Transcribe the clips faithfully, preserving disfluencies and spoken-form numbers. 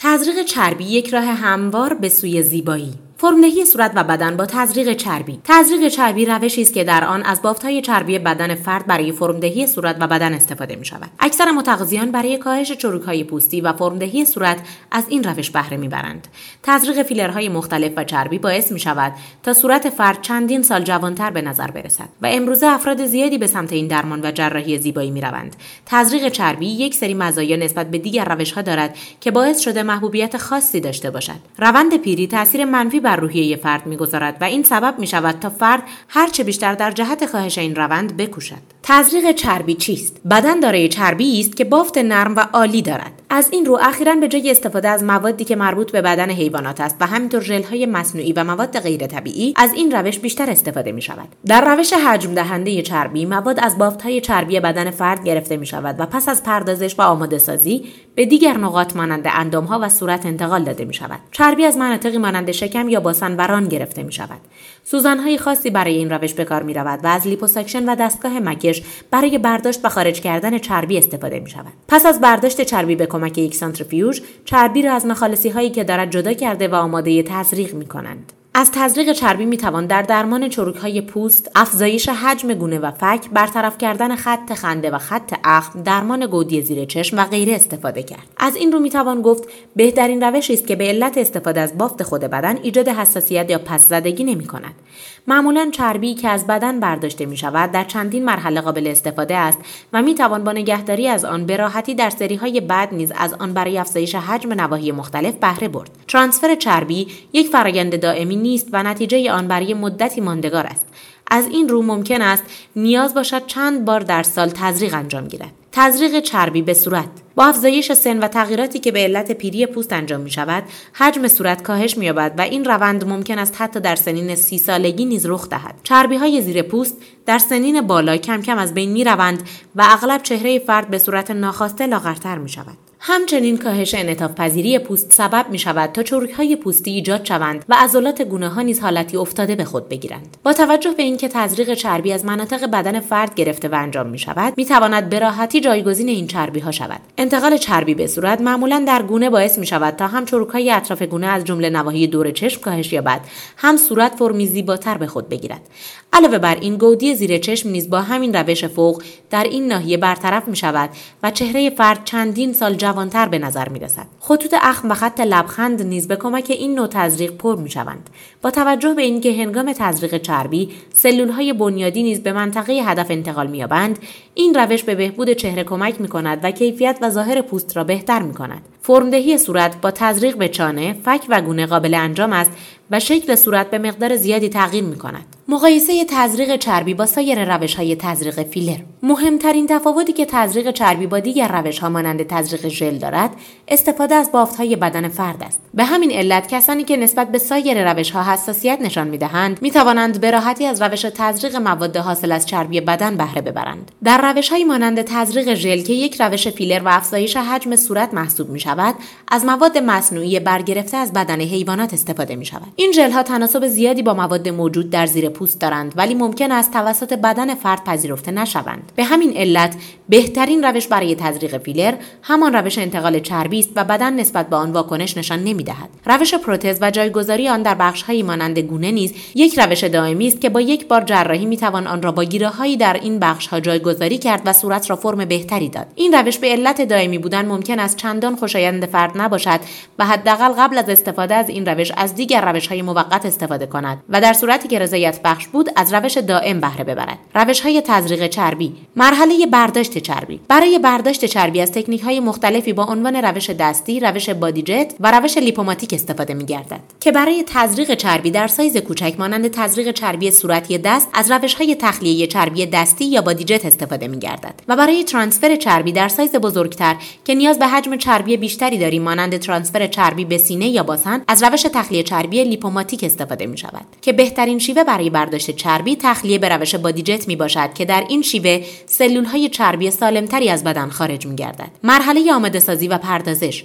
تزریق چربی یک راه هموار به سوی زیبایی. فرم‌دهی صورت و بدن با تزریق چربی. تزریق چربی روشی است که در آن از بافت‌های چربی بدن فرد برای فرم‌دهی صورت و بدن استفاده می‌شود. اکثر متقاضیان برای کاهش چروک‌های پوستی و فرم‌دهی صورت از این روش بهره می‌برند. تزریق فیلرهای مختلف و چربی باعث می‌شود تا صورت فرد چندین سال جوان‌تر به نظر برسد و امروزه افراد زیادی به سمت این درمان و جراحی زیبایی می‌روند. تزریق چربی یک سری مزایا نسبت به دیگر روش‌ها دارد که باعث شده محبوبیت خاصی داشته باشد. روند پیری تأثیر منفی بر روحیه فرد می‌گذارد و این سبب می‌شود تا فرد هرچه بیشتر در جهت کاهش این روند بکوشد. تزریق چربی چیست؟ بدن دارای چربی است که بافت نرم و عالی دارد. از این رو اخیراً به جای استفاده از موادی که مربوط به بدن حیوانات است و همینطور ژل‌های مصنوعی و مواد غیر طبیعی، از این روش بیشتر استفاده می‌شود. در روش حجم دهنده چربی، مواد از بافت‌های چربی بدن فرد گرفته می‌شود و پس از پردازش و آماده‌سازی به دیگر نقاط مانند اندام‌ها و صورت انتقال داده می‌شود. چربی از مناطقی مانند شکم یا باسن و ران گرفته می‌شود. سوزن‌های خاصی برای این روش به کار می‌رود و از لیپوساکشن و دستگاه مکش برای برداشت و خارج کردن چربی استفاده می‌شود. پس از برداشت چربی به کمک یک سانتریفیوژ، چربی را از ناخالصی‌هایی که دارد جدا کرده و آماده تزریق می‌کنند. از تزریق چربی میتوان در درمان چروک‌های پوست، افزایش حجم گونه و فک، برطرف کردن خط خنده و خط اخم، درمان گودی زیر چشم و غیره استفاده کرد. از این رو میتوان گفت بهترین روشی است که به علت استفاده از بافت خود بدن ایجاد حساسیت یا پس‌زدگی نمی‌کند. معمولاً چربی که از بدن برداشته می‌شود در چندین مرحله قابل استفاده است و میتوان با نگهداری از آن به راحتی در سری‌های بعد نیز از آن برای افزایش حجم نواحی مختلف بهره برد. ترانسفر چربی یک فرآیند دائمی نیست و نتیجه آن برای مدتی ماندگار است. از این رو ممکن است نیاز باشد چند بار در سال تزریق انجام گیرد. تزریق چربی به صورت با افزایش سن و تغییراتی که به علت پیری پوست انجام می شود، حجم صورت کاهش می یابد و این روند ممکن است حتی در سنین سی سالگی نیز رخ دهد. چربی های زیر پوست در سنین بالا کم کم از بین می روند و اغلب چهره فرد به صورت ناخواسته لاغرتر می شود. همچنین کاهش انعطاف پذیری پوست سبب می شود تا چروک‌های پوستی ایجاد شوند و عضلات گونه‌ها نیز حالتی افتاده به خود بگیرند. با توجه به اینکه تزریق چربی از مناطق بدن فرد گرفته و انجام می شود، می تواند به راحتی جایگزین این چربی‌ها شود. انتقال چربی به صورت معمولاً در گونه باعث می شود تا هم چروک‌های اطراف گونه از جمله نواحی دور چشم کاهش یابد، هم صورت فرمی زیباتر به خود بگیرد. علاوه بر این، گودی زیر چشم نیز با همین روش فوق در این ناحیه برطرف می شود و چهره فرد چندین سال جوانتر به نظر می رسد. خطوط اخم و خط لبخند نیز به کمک این نوع تزریق پر می شوند. با توجه به اینکه هنگام تزریق چربی سلولهای بنیادی نیز به منطقه هدف انتقال می یابند، این روش به بهبود چهره کمک می کند و کیفیت و ظاهر پوست را بهتر می کند. فرم‌دهی صورت با تزریق به چانه، فک و گونه قابل انجام است و شکل صورت به مقدار زیادی تغییر می کند. مقایسه تزریق چربی با سایر روش‌های تزریق فیلر. مهمترین تفاوتی که تزریق چربی با دیگر روش‌ها مانند تزریق ژل دارد، استفاده از بافت‌های بدن فرد است. به همین علت کسانی که نسبت به سایر روش‌ها حساسیت نشان می‌دهند، می‌توانند به راحتی از روش تزریق مواد حاصل از چربی بدن بهره ببرند. در روش‌هایی مانند تزریق ژل که یک روش فیلر و افزایش حجم صورت محسوب می‌شود، از مواد مصنوعی برگرفته از بدن حیوانات استفاده می‌شود. این ژل‌ها تناسب زیادی با مواد موجود در زیر پوست دارند، ولی ممکن است توسط بدن فرد پذیرفته نشوند. به همین علت بهترین روش برای تزریق فیلر همان روش انتقال چربی است و بدن نسبت به آن واکنش نشان نمی‌دهد. روش پروتز و جایگذاری آن در بخش‌های مانند گونه نیز یک روش دائمی است که با یک بار جراحی می‌توان آن را با گیره‌هایی در این بخش‌ها جایگذاری کرد و صورت را فرم بهتری داد. این روش به علت دائمی بودن ممکن است چندان خوشایند فرد نباشد و حداقل قبل از استفاده از این روش از دیگر روش‌های موقت استفاده کند و در صورتی که رضایت بخش بود از روش دائم بهره ببرد. روش‌های تزریق چربی. مرحله برداشت چربی. برای برداشت چربی از تکنیک‌های مختلفی با عنوان روش دستی، روش بادی جت و روش لیپوماتیک استفاده می‌گردد که برای تزریق چربی در سایز کوچک مانند تزریق چربی صورتی دست از روش‌های تخلیه چربی دستی یا بادی جت استفاده می‌گردد و برای ترانسفر چربی در سایز بزرگتر که نیاز به حجم چربی بیشتری داریم مانند ترانسفر چربی به سینه یا باسن از روش تخلیه چربی لیپوماتیک استفاده می‌شود که بهترین شیوه برای برداشت چربی تخلیه به روش بادی جت می باشد که در این شیوه سلول‌های چربی سالمتری از بدن خارج می‌گردد. مرحله آماده سازی و پردازش.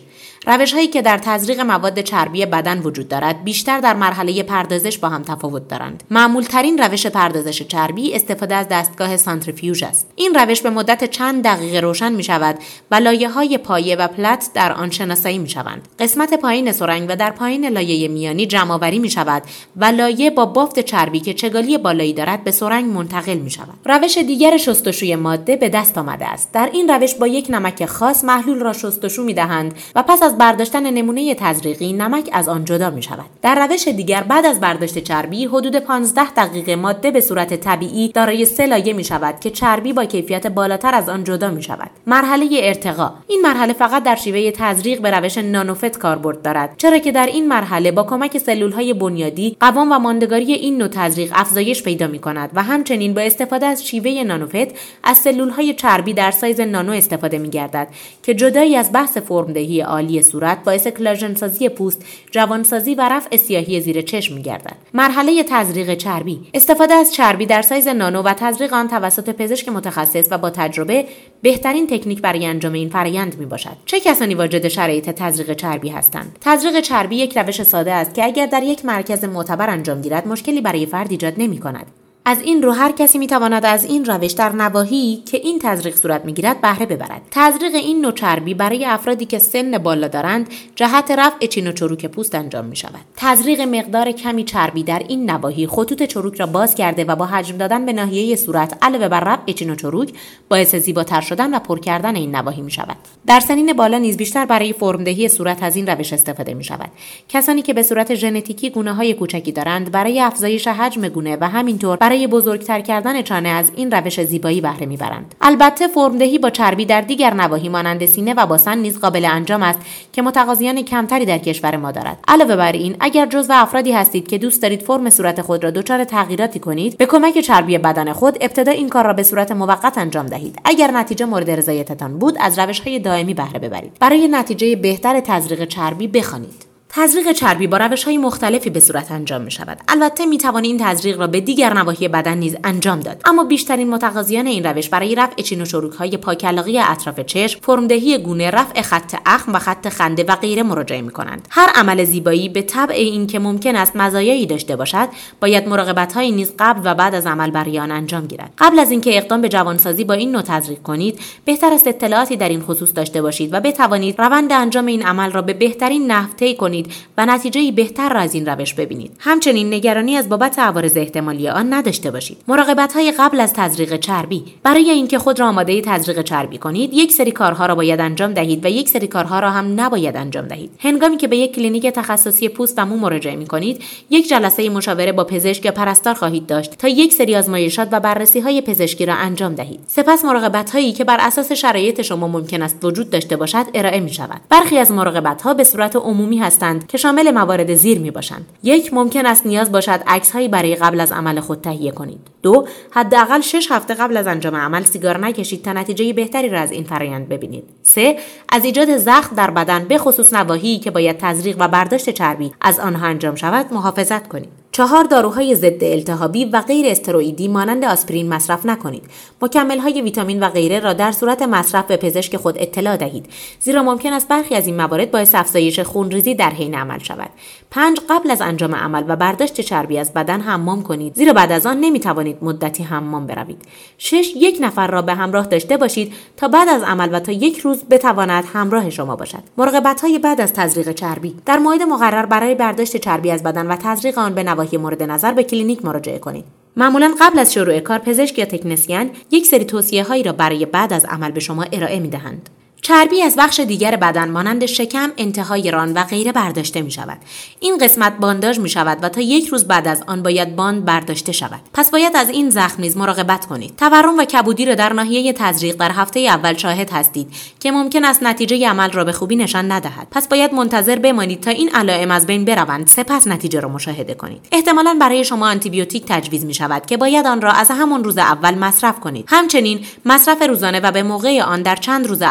روش‌هایی که در تزریق مواد چربی بدن وجود دارد بیشتر در مرحله پردازش با هم تفاوت دارند. معمول‌ترین روش پردازش چربی استفاده از دستگاه سانتریفیوژ است. این روش به مدت چند دقیقه روشن می‌شود و لایه‌های پایه و پلت در آن شناسایی می‌شوند. قسمت پایین سرنگ و در پایین لایه میانی جمع‌آوری می‌شود و لایه با بافت چربی که چگالی بالایی دارد به سرنگ منتقل می‌شود. روش دیگر شستشوی ماده به دست آمده است. در این روش با یک نمک خاص محلول را شستشو می‌دهند و پس از برداشتن نمونه تزریقی نمک از آن جدا می‌شود. در روش دیگر بعد از برداشت چربی حدود پانزده دقیقه ماده به صورت طبیعی دارای سه لایه می‌شود که چربی با کیفیت بالاتر از آن جدا می‌شود. مرحله ارتقا. این مرحله فقط در شیوه تزریق به روش نانوفت کاربرد دارد، چرا که در این مرحله با کمک سلول‌های بنیادی قوام و ماندگاری این نوع تزریق افزایش پیدا می‌کند و همچنین با استفاده از شیوه نانوفت از سلول‌های چربی در سایز نانو استفاده می‌گردد که جدایی از بحث فرمدهی عالی صورت باعث کلاژن سازی پوست، جوانسازی و رفع سیاهی زیر چشم می‌گردد. مرحله تزریق چربی. استفاده از چربی در سایز نانو و تزریق آن توسط پزشک متخصص و با تجربه بهترین تکنیک برای انجام این فرآیند میباشد. چه کسانی واجد شرایط تزریق چربی هستند؟ تزریق چربی یک روش ساده است که اگر در یک مرکز معتبر انجام گیرد مشکلی برای فرد ایجاد نمی‌کند. از این رو هر کسی میتواند از این روش در نواحی که این تزریق صورت میگیرد بهره ببرد. تزریق این نوع چربی برای افرادی که سن بالا دارند جهت رفع چین و چروک پوست انجام می شود. تزریق مقدار کمی چربی در این نواحی خطوط چروک را باز کرده و با حجم دادن به ناحیه صورت علاوه بر رفع چین و چروک باعث زیباتر شدن و پر کردن این نواحی می شود. در سنین بالا نیز بیشتر برای فرمدهی صورت از این روش استفاده می شود. کسانی که به صورت ژنتیکی گونه‌های کوچکی دارند برای افزایش حجم گونه و همینطور برای بزرگتر کردن چانه از این روش زیبایی بهره میبرند. البته فرمدهی با چربی در دیگر نواحی مانند سینه و باسن نیز قابل انجام است که متقاضیان کمتری در کشور ما دارد. علاوه بر این اگر جزو افرادی هستید که دوست دارید فرم صورت خود را دچار تغییراتی کنید، به کمک چربی بدن خود ابتدا این کار را به صورت موقت انجام دهید. اگر نتیجه مورد رضایتتان بود از روش‌های دائمی بهره ببرید. برای نتیجه بهتر تزریق چربی بخوانید. تزریق چربی با روش‌های مختلفی به صورت انجام می‌شود. البته می‌توانی این تزریق را به دیگر نواحی بدن نیز انجام داد، اما بیشترین متقاضیان این روش برای رفع چین و چروک‌های پاکعلاقه اطراف چشم، فرمدهی گونه، رفع خط اخم و خط خنده و غیره مراجعه می‌کنند. هر عمل زیبایی به تبع این که ممکن است مزایایی داشته باشد، باید مراقبت‌هایی نیز قبل و بعد از عمل برای آن انجام گیرد. قبل از اینکه اقدام به جوانسازی با این نوع تزریق کنید، بهتر است اطلاعاتی در این خصوص داشته باشید و بتوانید روند انجام این عمل را به بهترین نحو طی کنید و نتیجه‌ای بهتر را از این روش ببینید. همچنین نگرانی از بابت عوارض احتمالی آن نداشته باشید. مراقبت‌های قبل از تزریق چربی. برای اینکه خود را آماده تزریق چربی کنید، یک سری کارها را باید انجام دهید و یک سری کارها را هم نباید انجام دهید. هنگامی که به یک کلینیک تخصصی پوست و مو مراجعه می‌کنید، یک جلسه مشاوره با پزشک یا پرستار خواهید داشت تا یک سری آزمایشات و بررسی‌های پزشکی را انجام دهید. سپس مراقبت‌هایی که بر اساس شرایط شما ممکن است وجود داشته باشد ارائه می‌شود. برخی از مراقبت‌ها به صورت عمومی هستند که شامل موارد زیر می باشند. یک، ممکن است نیاز باشد عکس‌هایی برای قبل از عمل خود تهیه کنید. دو، حداقل شش هفته قبل از انجام عمل سیگار نکشید تا نتیجه بهتری را از این فرآیند ببینید. سه، از ایجاد زخم در بدن به خصوص نواحی که باید تزریق و برداشت چربی از آنها انجام شود محافظت کنید. چهار، داروهای ضد التهابی و غیر استروئیدی مانند آسپرین مصرف نکنید. مکمل‌های ویتامین و غیره را در صورت مصرف به پزشک خود اطلاع دهید، زیرا ممکن است برخی از این موارد باعث افزایش خونریزی در حین عمل شود. پنج، قبل از انجام عمل و برداشت چربی از بدن حمام کنید، زیرا بعد از آن نمی‌توانید مدتی حمام بروید. شش، یک نفر را به همراه داشته باشید تا بعد از عمل و تا یک روز بتواند همراه شما باشد. مراقبت‌های بعد از تزریق چربی. در موعد مقرر برای برداشت چربی از بدن و تزریق آن به نواحی مورد نظر به کلینیک مراجعه کنید. معمولاً قبل از شروع کار پزشک یا تکنسین یک سری توصیه‌هایی را برای بعد از عمل به شما ارائه می‌دهند. چربی از بخش دیگر بدن مانند شکم، انتهای ران و غیره برداشته می شود. این قسمت بانداژ می شود و تا یک روز بعد از آن باید باند برداشته شود. پس باید از این زخم نیز مراقبت کنید. تورم و کبودی را در ناحیه تزریق در هفته اول شاهد هستید که ممکن است نتیجه عمل را به خوبی نشان ندهد. پس باید منتظر بمانید تا این علائم از بین بروند، سپس نتیجه را مشاهده کنید. احتمالاً برای شما آنتیبیوتیک تجویز می شود که باید آن را از همان روز اول مصرف کنید. همچنین مصرف روزانه و به موقع آن در چند روز اول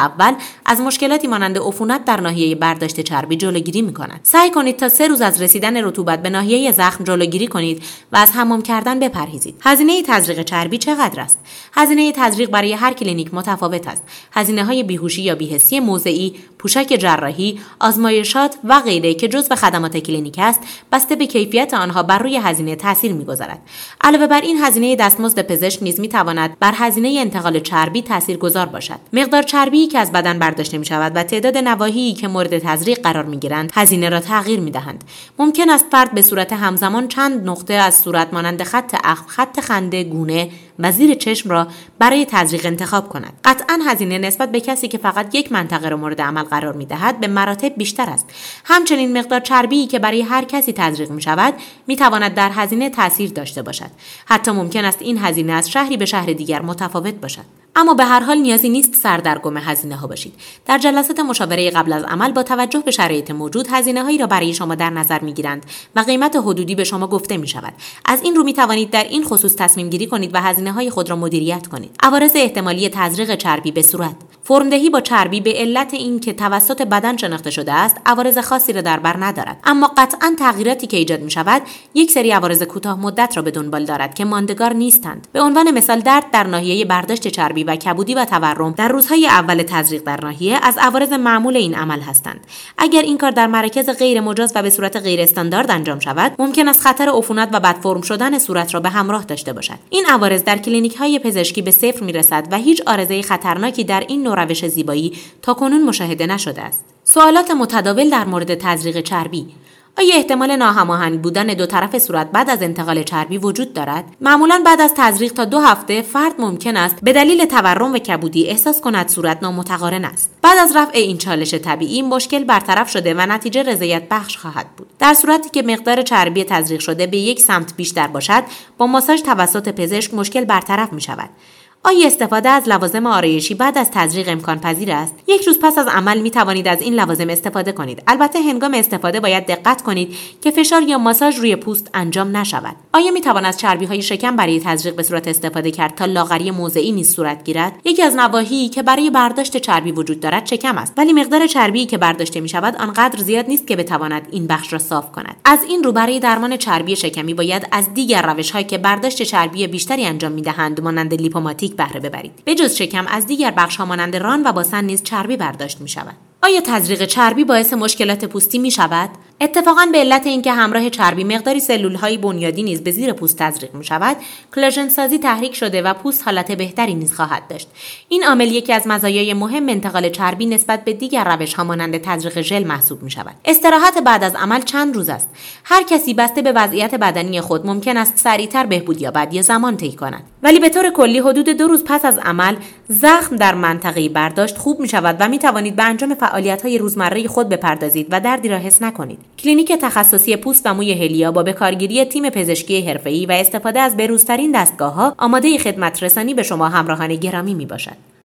از مشکلاتی مانند عفونت در ناحیه برداشت چربی جلوگیری می‌کند. سعی کنید تا سه روز از رسیدن رطوبت به ناحیه زخم جلوگیری کنید و از حمام کردن بپرهیزید. هزینه تزریق چربی چقدر است؟ هزینه تزریق برای هر کلینیک متفاوت است. هزینه‌های بیهوشی یا بی‌حسی موضعی، پوشاک جراحی، آزمایشات و غیره که جزو خدمات کلینیک است، بسته به کیفیت آنها بر روی هزینه تاثیر می‌گذارد. علاوه بر این، هزینه دستمزد پزشک نیز می‌تواند بر هزینه انتقال چربی تاثیرگذار باشد. مقدار چربی که از بدن برداشته می‌شود و تعداد نواحی که مورد تزریق قرار می‌گیرند، هزینه را تغییر می‌دهند. ممکن است فرد به صورت همزمان چند نقطه از صورت مانند خط اخم، خط خنده، گونه و زیر چشم را برای تزریق انتخاب کند. قطعاً هزینه نسبت به کسی که فقط یک منطقه را مورد عمل قرار می‌دهد به مراتب بیشتر است. همچنین مقدار چربی که برای هر کسی تزریق می‌شود می‌تواند در هزینه تاثیر داشته باشد. حتی ممکن است این هزینه از شهری به شهر دیگر متفاوت باشد. اما به هر حال نیازی نیست سردرگم هزینه‌ها باشید. در جلسات مشاوره قبل از عمل با توجه به شرایط موجود هزینه‌هایی را برای شما در نظر می‌گیرند و قیمت حدودی به شما گفته می‌شود. از این رو می‌توانید در این خصوص تصمیم گیری کنید و هزینه‌های خود را مدیریت کنید. عوارض احتمالی تزریق چربی به صورت: فرم‌دهی با چربی به علت این که توسط بدن شناخته شده است، عوارض خاصی را در بر ندارد، اما قطعاً تغییراتی که ایجاد می‌شود، یک سری عوارض کوتاه مدت را به دنبال دارد که ماندگار نیستند. به عنوان مثال، درد در ناحیه برداشت چربی و کبودی و تورم در روزهای اول تزریق در ناحیه از عوارض معمول این عمل هستند. اگر این کار در مراکز غیر مجاز و به صورت غیر استاندارد انجام شود، ممکن است خطر عفونت و بدفرم شدن صورت را به همراه داشته باشد. این عوارض در کلینیک‌های پزشکی به صفر می‌رسد و هیچ عارضه خطرناکی در این نوع روش زیبایی تاکنون مشاهده نشده است. سوالات متداول در مورد تزریق چربی: آیا احتمال ناهماهنگ بودن دو طرف صورت بعد از انتقال چربی وجود دارد؟ معمولاً بعد از تزریق تا دو هفته فرد ممکن است به دلیل تورم و کبودی احساس کند صورت نامتقارن است. بعد از رفع این چالش طبیعی، مشکل برطرف شده و نتیجه رضایت بخش خواهد بود. در صورتی که مقدار چربی تزریق شده به یک سمت بیشتر باشد، با ماساژ توسط پزشک مشکل برطرف می شود. آیا استفاده از لوازم آرایشی بعد از تزریق امکان پذیر است؟ یک روز پس از عمل می توانید از این لوازم استفاده کنید. البته هنگام استفاده باید دقت کنید که فشار یا ماساژ روی پوست انجام نشود. آیا می توان از چربی های شکم برای تزریق به صورت استفاده کرد تا لاغری موضعی نیز صورت گیرد؟ یکی از نواحی که برای برداشت چربی وجود دارد شکم است، ولی مقدار چربی که برداشته می شود آنقدر زیاد نیست که بتواند این بخش را صاف کند. از این رو برای درمان چربی شکمی باید از دیگر روش‌هایی که برداشت چربی بیشتری انجام می‌دهند مانند لیپوماتیک بهره ببرید. به جز شکم از دیگر بخش‌ها مانند ران و باسن نیز چربی برداشت می‌شود. آیا تزریق چربی باعث مشکلات پوستی می‌شود؟ اتفاقاً به علت اینکه همراه چربی مقداری سلول‌های بنیادی نیز به زیر پوست تزریق می‌شود، کلاژن سازی تحریک شده و پوست حالت بهتری نیز خواهد داشت. این عامل یکی از مزایای مهم انتقال چربی نسبت به دیگر روش‌ها مانند تزریق ژل محسوب می‌شود. استراحت بعد از عمل چند روز است. هر کسی بسته به وضعیت بدنی خود ممکن است سریعتر بهبود یابد یا زمان طی کند. ولی به طور کلی حدود دو روز پس از عمل زخم در منطقه برداشت خوب می‌شود و می‌توانید به انجام فعالیت‌های روزمره خود بپردازید و دردی را حس نکنید. کلینیک تخصصی پوست و موی هلیا با بکارگیری تیم پزشکی حرفه‌ای و استفاده از به‌روزترین دستگاه‌ها آماده خدمت رسانی به شما همراهان گرامی میباشد.